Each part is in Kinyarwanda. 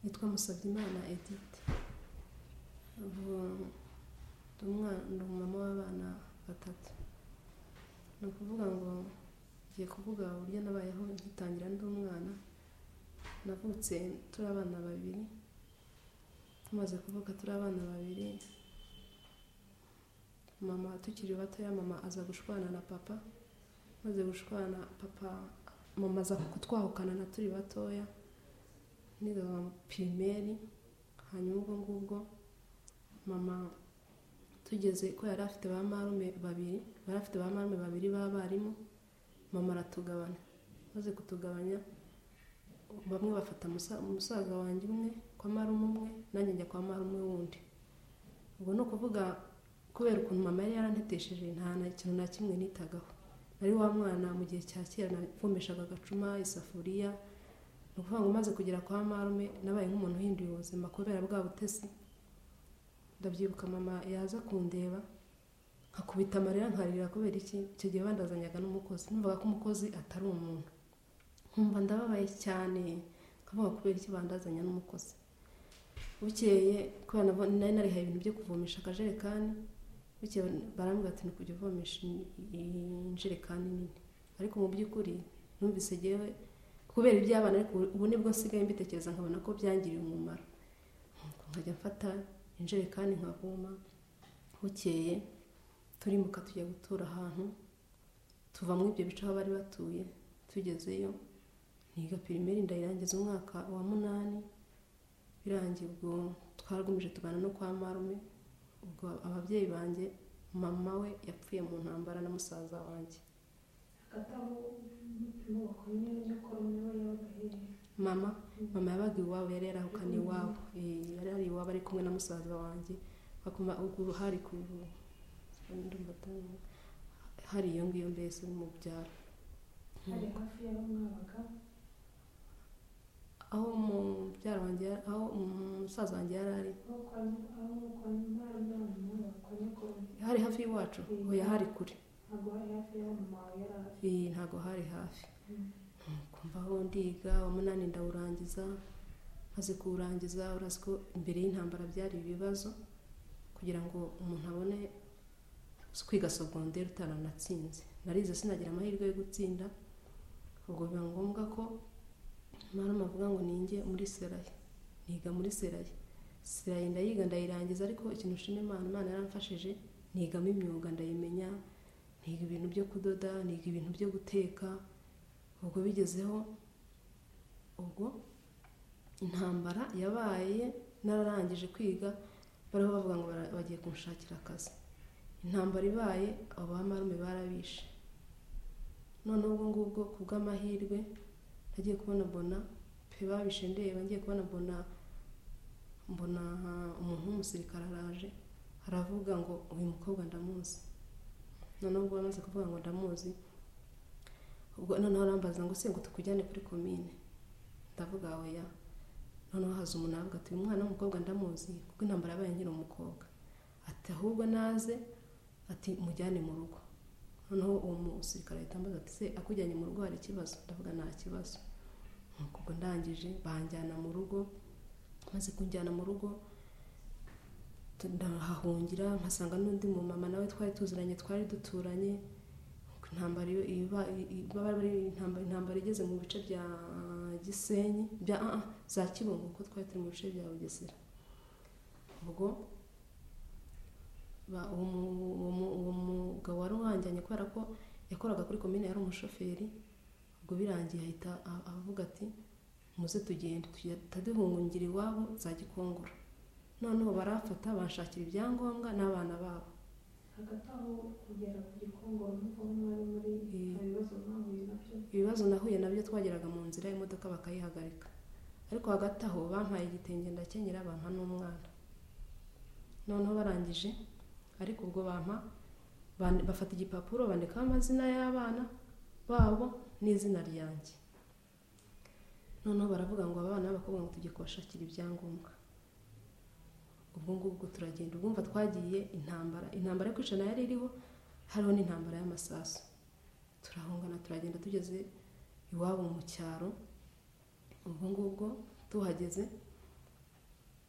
Nitwa Musabyimana Edith. Ndi mama w'abana batatu. Ni ukuvuga ngo ngiye kuvuga uburyo nabayeho ngitangira ndi umwana. Navutse turi abana babiri. Tumaze kuvuka turi abana babiri, mama tukiri batoya, mama aza gushwana na papa. Maze gushwana papa, mama aza kutwahukana na turi batoya, niga primaire. Hanyuma ubwo mama tugeze ko yari afite ba marume babiri b'abarimu, mama aratugabanya. Maze kutugabanya, bamwe bafata umusaza wanjye umwe kwa marume umwe, nanjye njya kwa marume wundi. Ubwo no kuvuga kubera ukuntu mama yari yarantetesheje, nta kintu na kimwe nitagaho. Nari wa mwana mu gihe cya kera navomeshaga agacuma, isafuriya. Ni ukuvuga ngo maze kugera kwa marume nabaye nk'umuntu uhinduye ubuzima kubera bwa butesi. Ndabyibuka mama yaza kundeba nkakubita amarira nkarira kubera iki? Icyo gihe bandazanyaga n'umukozi. Numvaga ko umukozi atari umuntu. Nkumva ndababaye cyane, nkavuga kubera iki bandazanya n'umukozi. Bukeye kubera nari narihaye ibintu byo kuvomesha akajerekani, bukeye barambwira ati ni kujya uvomesha injerekani nini. Ariko mu by'ukuri numvise jewe kubera iby'abana, ariko ubu nibwo nsigaye mbitekereza nkabona ko byangiriye umumaro. Nkajya mfata injerekani nkavoma. Bukeye turimuka tujya gutura ahantu, tuva muri ibyo bice aho bari batuye. Tugezeyo niga primaire ndayirangiza umwaka wa 8. Birangiye ubwo twaragumije tubana no kwa marume. Ubwo ababyeyi banjye, mama we yapfuye mu ntambara na musaza wanjye. Mama yabaga iwabo, yari yarahukanye iwabo. Yari ari iwabo ari kumwe na musaza wanjye. Bakuma ubwo hari hari iyo ngiyo mbese mu byaro. Hari hafi y'aho mwabaga? Aho mu byaro wanjye, aho umusaza wanjye yari ari. Hari hafi y'iwacu? Oya, hari kure. Ntabwo hari hafi y'aho mama yari ari? Ntabwo hari hafi. Kumva aho ndiga wa 8 ndawurangiza. Maze kuwurangiza, urazi ko imbere y'intambara byari ibibazo kugira ngo umuntu abone kwiga secondaire utaranatsinze. Narize sinagira amahirwe yo gutsinda. Ubwo biba ngombwa ko marume avuga ngo ninjye muri Seraye. Niga muri Seraye. Seraye ndayiga ndayirangiza, ariko ikintu nshima Imana yaramfashije, nigamo imyuga ndayimenya. Niga ibintu byo kudoda, niga ibintu byo guteka. Ubwo bigezeho, ubwo intambara yabaye, nararangije kwiga, bariho bavuga ngo bagiye kunshakira akazi. Intambara ibaye, abo bamarume barabishe. None ubwo ngubwo kubw'amahirwe nagiye kubona pe babishe ndeba, ngiye kubona mbona umuntu w'umusirikare araje aravuga ngo uyu mukobwa ndamuzi. None ubwo bamaze kuvuga ngo ndamuzi, ubwo noneho arambaza ngo se ngo tukujyane kuri komine. Ndavuga oya. Noneho haza umuntu avuga ati uyu mwana w'umukobwa ndamuzi kuko intambara yabaye nkiri umukobwa. Ati ahubwo naze, ati mujyane mu rugo. Noneho uwo musirikare ahita ambaza ati se akujyanye mu rugo hari ikibazo? Ndavuga nta kibazo. Ubwo ndangije banjyana mu rugo. Maze kunjyana mu rugo ndahahungira, mpasanga n'undi mu mama nawe twari tuziranye, twari duturanye. Intambara igeze mu bice bya Gisenyi, za Kibungo, kuko twari turi mu bice bya Bugesera. Ubwo uwo mugabo wari uhanjyanye kubera ko yakoraga kuri komine, yari umushoferi. Ubwo birangiye ahita avuga ati muze tugende duhungira iwabo za Gikongoro. Noneho barafata banshakira ibyangombwa n'abana babo. Hagati aho kugera ku Gikongoro n'uko mwari muri ibibazo mwahuye nabyo? Ibibazo nahuye nabyo, twageraga mu nzira imodoka bakayihagarika. Ariko hagati aho bampaye igitenge ndakenyera, bampa n'umwana. Noneho barangije, ariko ubwo bafata igipapuro bandikaho amazina y'abana babo n'izina ryanjye. Noneho baravuga ngo abana b'abakobwa ngo tujye kubashakira ibyangombwa. Ubwo ngubwo turagenda. Ubwo twagiye intambara yo kwicana yari iriho, hariho n'intambara y'amasasu. Turahungana turagenda, tugeze iwabo mu cyaro. Ubwo ngubwo tuhageze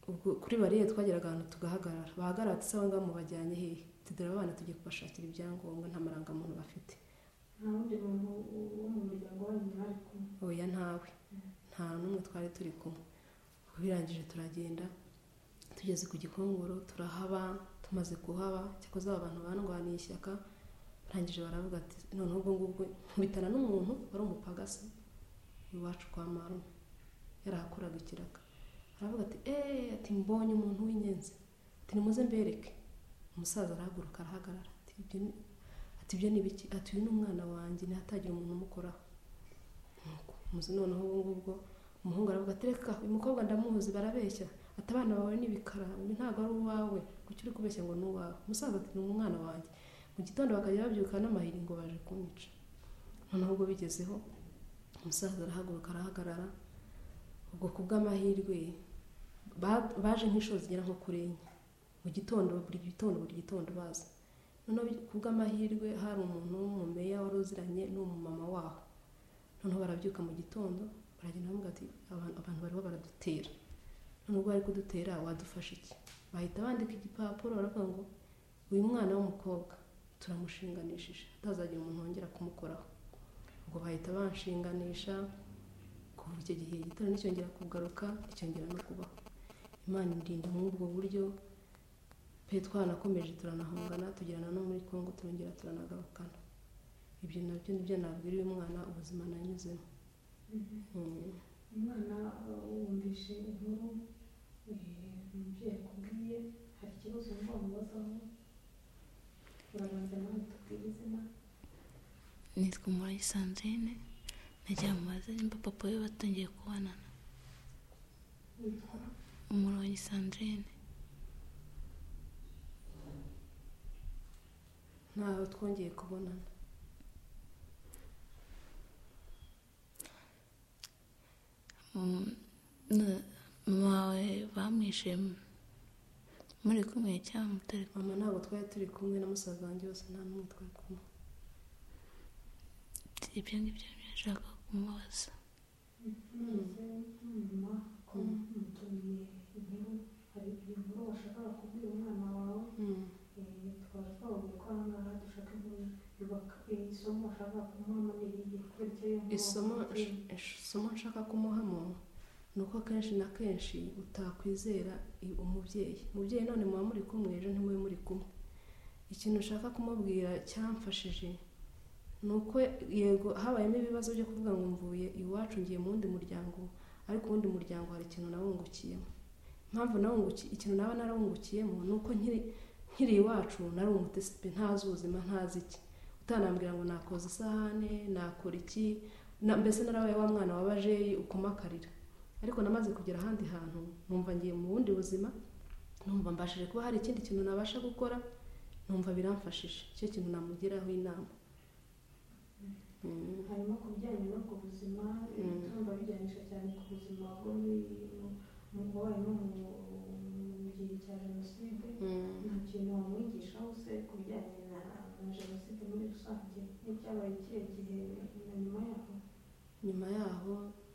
ubwo kuri bariyeri twageraga ahantu tugahagarara, bahagarara ati sawa ngaho mubajyanye hehe, tudera abana tugiye kubashakira ibyangombwa, nta marangamuntu bafite. nta wundi muntu wo mu muryango wanyu mwari kumwe? Oya ntawe, nta n'umwe twari turi kumwe. Birangije turagenda, tugeze ku Gikongoro turahaba, tumaze kuhaba cyakoze aba bantu bandwaniye ishyaka, barangije baravuga ati noneho ubwo ngubwo nkubitana n'umuntu wari umupagasi iwacu kwa marume, yarahakoraga ikiraka. Aravuga ati ati mbonye umuntu w'inyenzi, ati nimuze mbereke. Umusaza arahaguruka arahagarara ati ibyo ni biki? Ati uyu ni umwana wanjye, ntihatagira umuntu umukoraho. Muzi noneho ubwo ngubwo umuhungu aravuga ati reka uyu mukobwa ndamuzi, barabeshya, ati abana bawe ni ibikara, uyu ntabwo ari uwawe, kuki uri kubeshya ngo ni uwawe? Umusaza ati ni umwana wanjye. Mu gitondo bakajya babyuka n'amahiri ngo baje kunyica. Noneho ubwo bigezeho umusaza arahaguruka arahagarara, ubwo kubw'amahirwe baje nk'inshuro zigera nko kuri enye mu gitondo, buri gitondo baza. Noneho kubw'amahirwe hari umuntu w'umumeya wari uziranye n'umumama waho. Noneho barabyuka mu gitondo baragenda bavuga ati abantu bariho baradutera, none ubwo bari kudutera wadufasha iki? Bahita bandika igipapuro baravuga ngo uyu mwana w'umukobwa turamushinganishije, atazagira umuntu wongera kumukoraho. Ubwo bahita banshinganisha, kuva icyo gihe igitero nticyongera kugaruka, nticyongera no kubaho. Imana indinda muri ubwo buryo pe, twanakomeje turanahungana, tugirana no muri Kongo, turongera turanagarukana. Ibyo nabyo nibyo nabwira uyu mwana ubuzima nanyuzemo. Umwana wumvishe inkuru umubyeyi akubwiye, hari ikibazo wumva wamubazaho? Urabanza nawe tubwire izina. Nitwa Umurage Sandrine, nagira mubaze nimba papa we batangiye kubonana. Witwa Umurage Sandrine. Ntaho twongeye kubonana. Mama wawe bamwishe muri kumwe cyangwa mutari kumwe? Mama ntabwo twari turi kumwe, na musaza wanjye bose nta n'umwe twari kumwe. Ibyo ngibyo nashaka kumubaza. nyuma ko mutumiye inkuru, hari inkuru washakaga kubwira umwana wawe, twaba twababwiye ko aha ngaha dushaka inkuru yubaka. Isomo washakaga kumuhamo ni irihe? Kubera icyo iyo nkuru isomo nshaka kumuhamo ni uko kenshi na kenshi utakwizera umubyeyi none muba muri kumwe, ejo ntimube muri kumwe. Ikintu ushaka kumubwira cyamfashije ni uko yego habayemo ibibazo byo kuvuga ngo mvuye iwacu ngiye mu wundi muryango, ariko uwundi muryango hari ikintu nawungukiyemo. Impamvu nawungukiye, ikintu naba narawungukiyemo ni uko nkiri iwacu nari umutesipe, ntazi ubuzima, ntazi iki. Utanambwira ngo nakoza isahane, nakora iki, mbese narabaye wa mwana wabaje ukumakarira. Ariko namaze kugera ahandi hantu, numva ngiye mu wundi buzima, numva mbashije kuba hari ikindi kintu nabasha gukora, numva biramfashije. Icyo kintu namugiraho inama. Hanyuma ku bijyanye n'ubwo buzima, tumva bijyanisha cyane ku buzima bwo wabayemo mu gihe cya Jenoside, nta kintu wamwigishaho se ku bijyanye na Jenoside muri rusange n'ibyabaye ikihe gihe na nyuma yaho? Nyuma yaho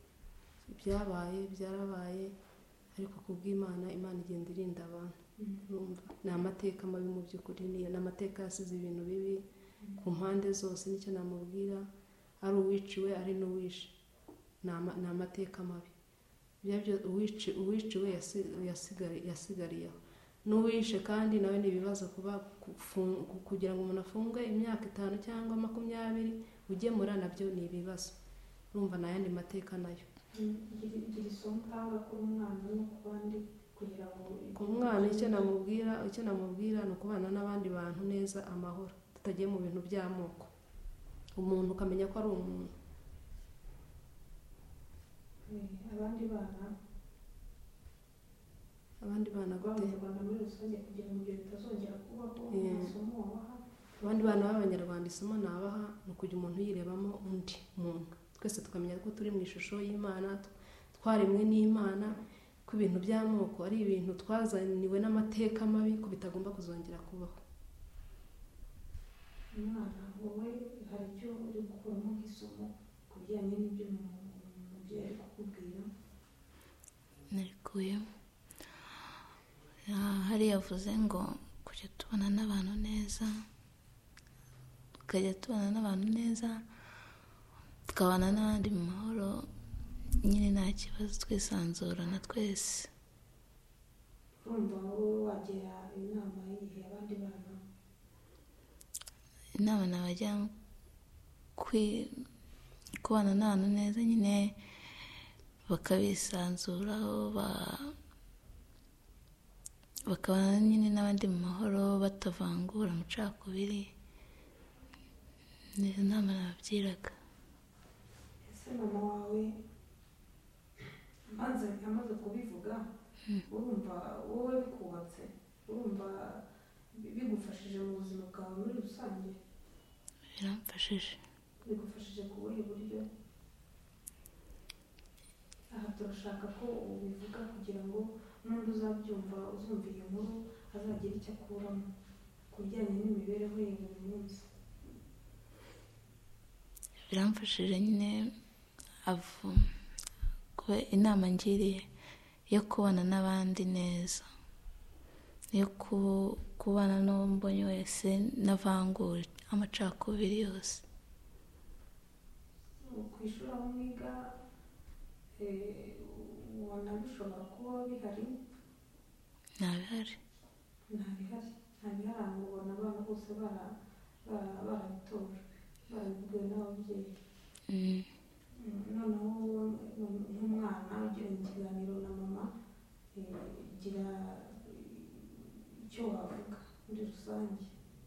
byarabaye, ariko kubw'Imana, Imana igenda irinda abantu. Ni amateka mabi mu by'ukuri, ni amateka yasize ibintu bibi ku mpande zose. Nicyo namubwira, ari uwiciwe ari n'uwishe, ni amateka mabi. Uwiciwe yasigariyeho, n'uwishe kandi nawe ni ibibazo kugira ngo umuntu afungwe imyaka 5 cyangwa 20 ugemura, nabyo ni ibibazo. Urumva n'ayandi mateka nayo. Gira isomo utanga kuri umwana no ku bandi kugira ngo ku mwana, icyo namubwira ni ukubana n'abandi bantu neza, amahoro, tutagiye mu bintu by'amoko. Umuntu ukamenya ko ari umuntu. Abandi bana gute? Abanyarwanda muri rusange kugira ngo ibyo bitazongera kubaho, isomo wabaha? Abandi bana b'Abanyarwanda isomo nabaha ni ukujya umuntu yirebamo undi muntu. Twese tukamenya ko turi mu ishusho y'Imana, twaremwe n'Imana, ko ibintu by'amoko ari ibintu twazaniwe n'amateka mabi, ko bitagomba kuzongera kubaho. Umwana wowe hari icyo uri gukuramo nk'isomo ku bijyanye n'ibyo umubyeyi ari kukubwira? Narikuyemo yavuze ngo kujya tubana n'abantu neza, tukajya tubana n'abantu neza, tukabana n'abandi mu mahoro, nyine nta kibazo, twisanzurana twese. urumva wowe wagira inama y'igihe abandi bana? Inama nabajya kubana n'abantu neza, nyine bakabisanzuraho, bakabana nyine n'abandi mu mahoro, batavangura amacakubiri. Nizo nama nababyiraga. Ese mama wawe amaze kubivuga, urumva wowe bikubatse, urumva bigufashije mu buzima bwawe muri rusange? Biramfashije. Bigufashije ku buhe buryo? Aha turashaka ko ubivuga kugira ngo n'undi uzabyumva, uzumva iyi nkuru azagira icyo akuramo ku bijyanye n'imibereho ye buri munsi. Biramfashije nyine kuba inama ngiriye yo kubana n'abandi neza, yo kubana n'uwo mbonye wese navangura amacakubiri yose. Ku ishuri aho mwiga ubona bishobora kuba bihari? Ntabihari. Ntabihari, ubona abana bose barabitojwe, barabibwiwe n'ababyeyi. Noneho nk'umwana ugiranye ikiganiro na mama, gira icyo wavuga muri rusange.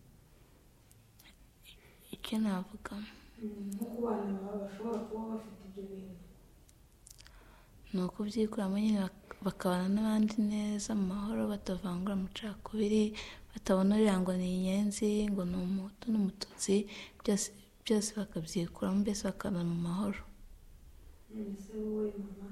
Icyo navuga nko ku bana baba bashobora kuba bafite ibyo bintu, ni ukubyikuramo nyine bakabana n'abandi neza mu mahoro, batavangura amacakubiri, batabona uriya ngo ni inyenzi, ngo ni umuhutu n'umututsi, byose bakabyikuramo, mbese bakabana mu mahoro. Ese wowe mama,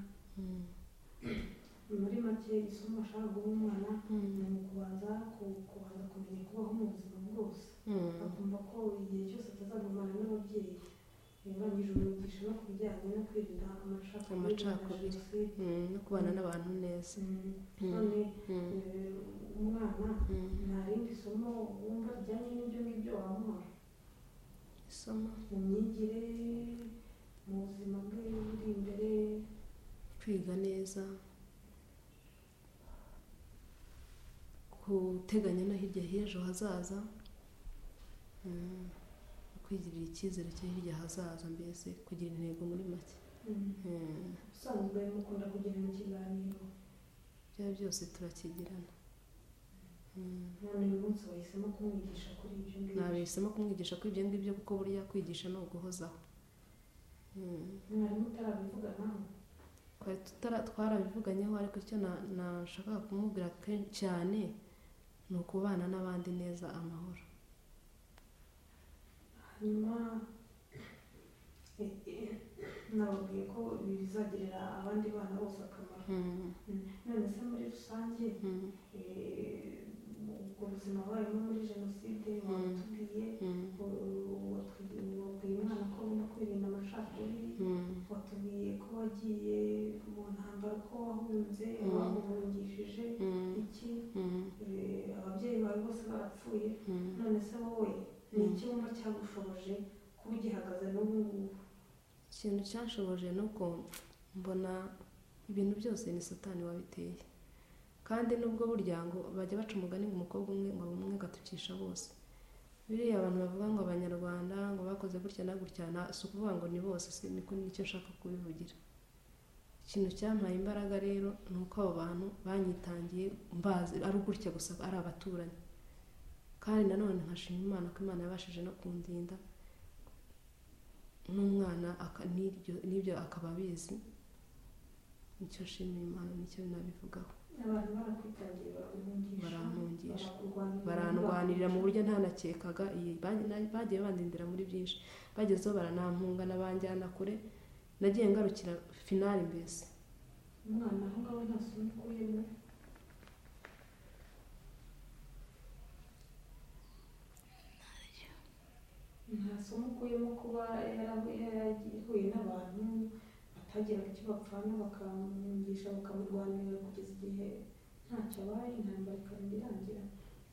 muri make isomo ashaka guha umwana ni ukubanza kumenya kubaho mu buzima bwose, akumva ko igihe cyose atazagumana n'ababyeyi, urangije umugisha no ku bijyanye no kwirinda amacakubiri no kubana n'abantu neza. None umwana nta rindi somo wumva rijyanye n'ibyo ngibyo wamuha? Isomo mu myigire, mu buzima bwe buri imbere? Kwiga neza, guteganya no hirya h'ejo hazaza, kwigirira icyizere cyo hirya hazaza, mbese kugira intego muri make. Usanzwe mukunda kugirana ikiganiro? Byaba byose turakigirana. None uyu munsi wahisemo kumwigisha kuri ibyo ngibyo? Nabihisemo kumwigisha kuri ibyo ngibyo kuko burya kwigisha no guhozaho. Mwarimu utarabivuga nawe? Twarabivuganyeho, ariko icyo nashakaga kumubwira cyane ni ukubana n'abandi neza, amahoro. Hanyuma nababwiye ko ibi bizagirira abandi bana bose akamaro. None se muri rusange ubwo buzima wabayemo muri jenoside watubwiye, wabwiye umwana ko agomba kwirinda amacakubiri, watubwiye ko wagiye mu ntambara, ko wahunze, wamuhungishije iki, ababyeyi bawe bose barapfuye. None se wowe ni iki wumva cyagushoboje kuba ugihagaze n'ubu ngubu? Ikintu cyanshoboje ni uko mbona ibintu byose ni Satani wabiteye, kandi nubwo burya ngo bajya baca umugani ngo umukobwa umwe ngo umwe agatukisha bose. Biriya abantu bavuga ngo abanyarwanda ngo bakoze gutya na gutya, si ukuvuga ngo ni bose, niko nicyo nshaka kubivugira. Ikintu cyampaye imbaraga rero ni uko abo bantu banyitangiye mbazi ari gutya gusa, ari abaturanyi, kandi nanone nkashima Imana ko Imana yabashije no kundinda n'umwana n'ibyo akaba abizi. Nicyo nshimira Imana, nicyo nabivugaho. Abantu barakwitangiye barampungisha, barandwanirira mu buryo ntanakekaga. Bagiye bandindira muri byinshi, bagezeho baranampunga, nabanjyana kure, nagiye ngarukira finali. Mbese umwana aho ngaho nta somo ukuyemo? Nta somo ukuyemo kuba yarahuye n'abantu batagiraga icyo bapfana, bakamugisha bakamurwanirira kugeza igihe ntacyo abaye intambara ikarinda irangira.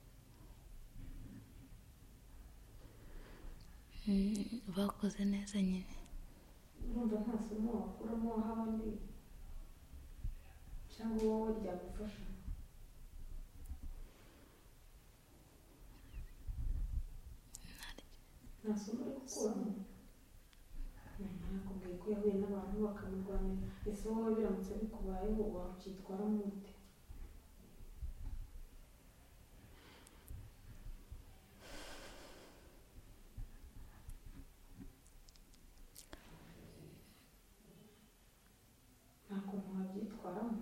bakoze neza nyine. urumva nta somo wakuramo waha abandi cyangwa wowe ryagufasha? nta somo uri gukuramo? nakubwiye ko yahuye n'abantu bakamurwanira. ese wowe biramutse bikubayeho wabyitwaramo ute? nta kuntu wabyitwaramo?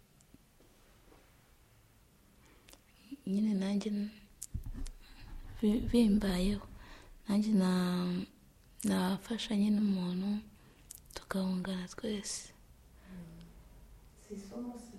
nyine nanjye bimbayeho nanjye nafasha nyine umuntu tukahungana twese. si isomo se?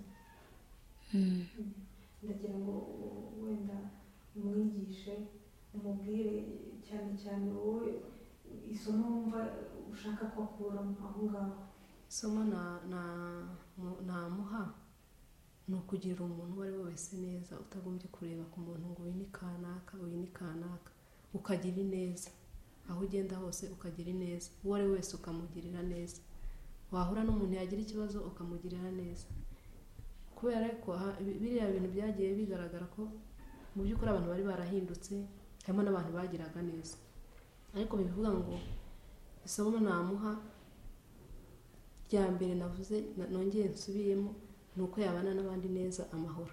ndagira ngo wenda umwigishe umubwire cyane cyane wowe isomo wumva ushaka ko akuramo aho ngaho. isomo namuha ni ukugirira umuntu uwo ari we wese neza, utagombye kureba ku muntu ngo uyu ni kanaka uyu ni kanaka, ukagira ineza aho ugenda hose, ukagira ineza uwo ari we wese ukamugirira neza. wahura n'umuntu yagira ikibazo ukamugirira neza, kubera ko biriya bintu byagiye bigaragara ko mu by'ukuri abantu bari barahindutse, harimo n'abantu bagiraga neza. ariko bivuga ngo isomo namuha rya mbere navuze nongeye nsubiyemo ni uko yabana n'abandi neza, amahoro.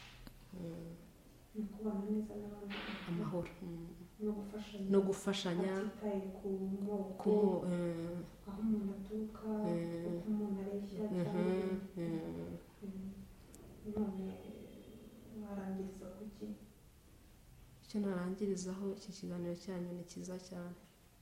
kubana neza n'abandi amahoro no no gufashanya atitaye ku moko, aho umuntu aturuka, uko umuntu areshya none warangiriza kuki? icyo narangirizaho iki kiganiro cyanyu ni cyiza cyane.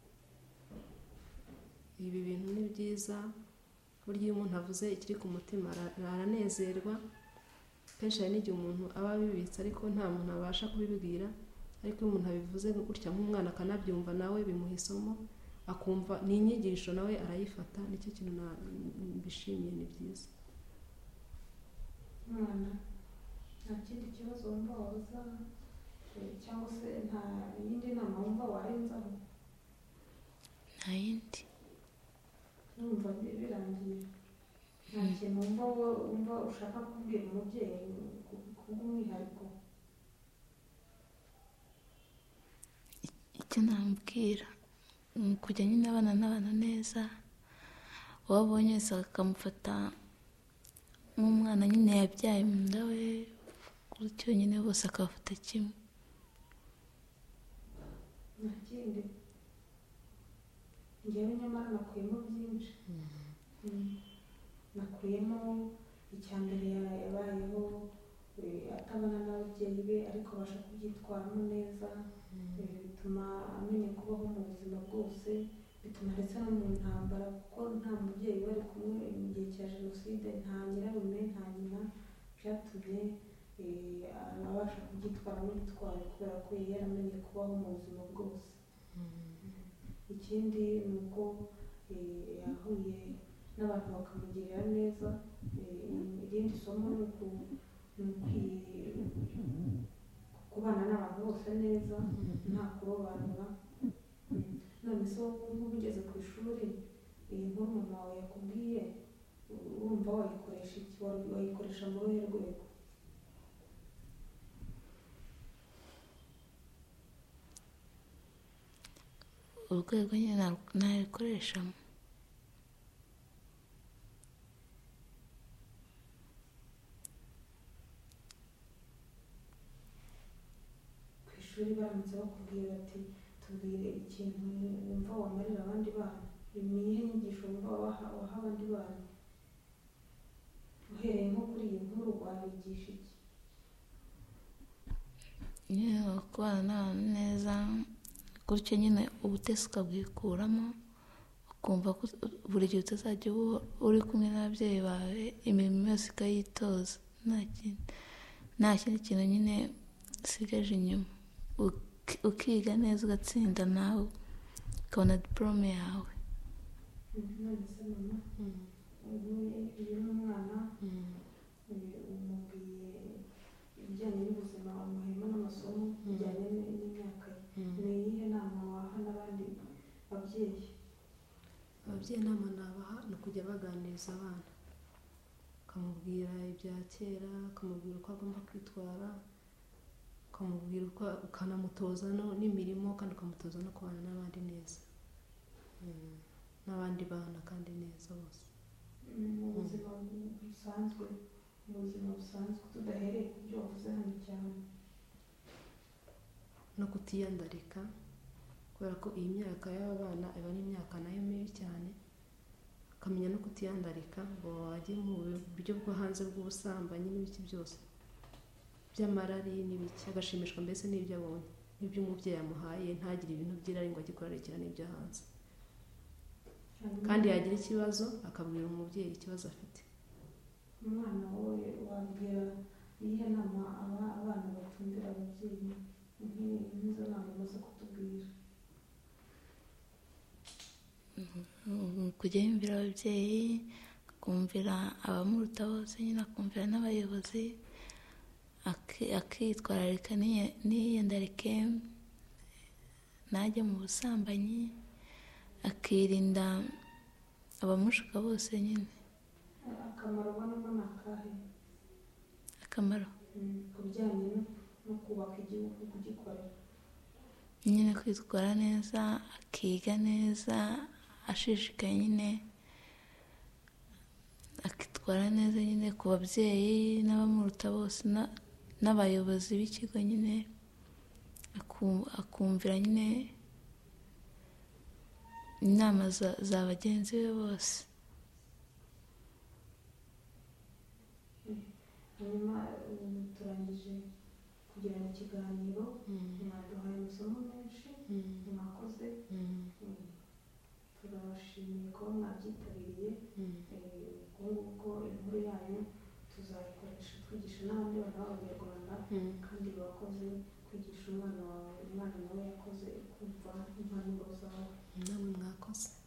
ibi bintu ni byiza, burya iyo umuntu avuze ikiri ku mutima aranezerwa. kenshi hari n'igihe umuntu aba abibitse ariko nta muntu abasha kubibwira, ariko iyo umuntu abivuze gutya nk'umwana akanabyumva nawe bimuha isomo, akumva ni inyigisho nawe arayifata. nicyo kintu mbishimiye, ni byiza. mwana nta kindi kibazo wumva wabaza cyangwa se nta yindi nama wumva warenzaho? nta yindi. numva birangiye. nta kintu wumva ushaka kubwira umubyeyi kubw'umwihariko? icyo namubwira ni ukujya nyine abana n'abantu neza, uwabonye wese akamufata nk'umwana nyine yabyaye mu nda we, gutyo nyine bose akabafata kimwe. nta kindi. njyewe nyamara nakuyemo byinshi. nakuyemo icya mbere yabayeho atabana n'ababyeyi be ariko abasha kubyitwaramo neza, bituma amenya kubaho mu buzima bwose, bituma ndetse no mu ntambara, kuko nta mubyeyi bari kumwe mu gihe cya jenoside, nta nyirarume nta nyina, byatumye abasha kubyitwaramo gitwari kubera ko yari yaramenye kubaho mu buzima bwose. ikindi ni uko yahuye n'abantu bakamugirira neza. irindi somo ni kubana n'abantu bose neza nta kurobanura. none se wowe ugeze ku ishuri, iyi nkuru mama wawe yakubwiye wumva wayikoresha iki? wayikoresha mu ruhe rwego? urwego nyine ntayikoreshamo. ku ishuri baramutse bakubwiye bati tubwire ikintu wumva wamarira abandi bana, ni iyihe nyigisho wumva waha abandi bana? uhereye nko kuri iyi nkuru wabigisha iki? nyine kubana n'abantu neza, gutyo nyine ubutesi ukabwikuramo, ukumva ko buri gihe utazajya uri kumwe n'ababyeyi bawe, imirimo yose ukayitoza, nta kindi kintu nyine usigaje inyuma, ukiga neza ugatsinda nawe ukabona diporome yawe. none se mama, uyu ni umwana umubwiye aganiriza abana, ukamubwira ibya kera, ukamubwira uko agomba kwitwara, ukamubwira uko, ukanamutoza n'imirimo, kandi ukamutoza no kubana n'abandi neza, n'abandi bana kandi neza bose. mu buzima busanzwe tudahereye ku byo wavuze hano cyane, no kutiyandarika, kubera ko iyi myaka y'aba bana iba ari imyaka nayo mibi cyane, akamenya no kutiyandarika ngo wajye mu buryo bwo hanze bw'ubusambanyi n'ibiki byose by'amarari n'ibiki, agashimishwa mbese n'ibyo abonye, n'ibyo umubyeyi yamuhaye, ntagire ibintu by'irari ngo ajye kurarikira n'ibyo hanze, kandi yagira ikibazo akabwira umubyeyi ikibazo afite. umwana wowe wabwira iyihe nama abana batumvira ababyeyi nk'izo nama umaze kutubwira? kujya yumvira ababyeyi, akumvira abamuruta bose, nyine akumvira n'abayobozi, akitwararika n'iyandarike, ntajye mu busambanyi, akirinda abamushuka bose nyine. akamaro ubonamo ni akahe? Akamaro ku bijyanye no kubaka igihugu, kugikorera? nyine kwitwara neza, akiga neza ashishikaye, nyine akitwara neza nyine ku babyeyi n'abamuruta bose n'abayobozi b'ikigo, nyine akumvira nyine inama za bagenzi be bose. hanyuma turangije kugirana ikiganiro, mwaduhaye amasomo menshi, mwakoze, turabashimiye kuba mwabyitabiriye. ubwo inkuru yanyu tuzayikoresha twigisha n'abandi bana b'abanyarwanda, kandi wakoze kwigisha umwana wawe, umwana nawe yakoze kumva impanuro zawe. namwe mwakoze.